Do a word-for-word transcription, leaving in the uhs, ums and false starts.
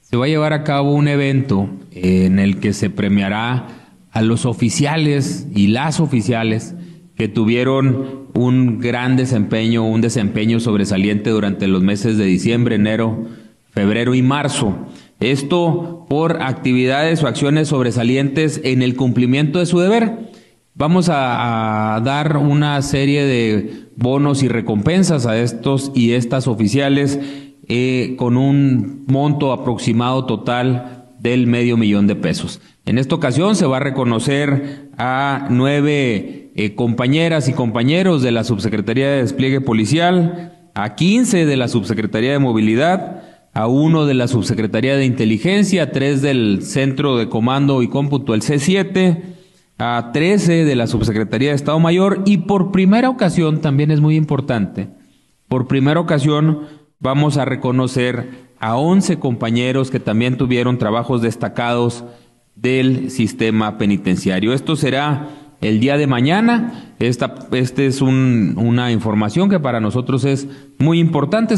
se va a llevar a cabo un evento en el que se premiará a los oficiales y las oficiales que tuvieron un gran desempeño, un desempeño sobresaliente durante los meses de diciembre, enero, febrero y marzo. Esto por actividades o acciones sobresalientes en el cumplimiento de su deber. Vamos a, a dar una serie de bonos y recompensas a estos y estas oficiales eh, con un monto aproximado total del medio millón de pesos. En esta ocasión se va a reconocer a nueve eh, compañeras y compañeros de la Subsecretaría de Despliegue Policial, a quince de la Subsecretaría de Movilidad, a uno de la Subsecretaría de Inteligencia, a tres del Centro de Comando y Cómputo, el C siete, a trece de la Subsecretaría de Estado Mayor, y por primera ocasión, también es muy importante, por primera ocasión vamos a reconocer a once compañeros que también tuvieron trabajos destacados del sistema penitenciario. Esto será el día de mañana. Esta, este es un, una información que para nosotros es muy importante.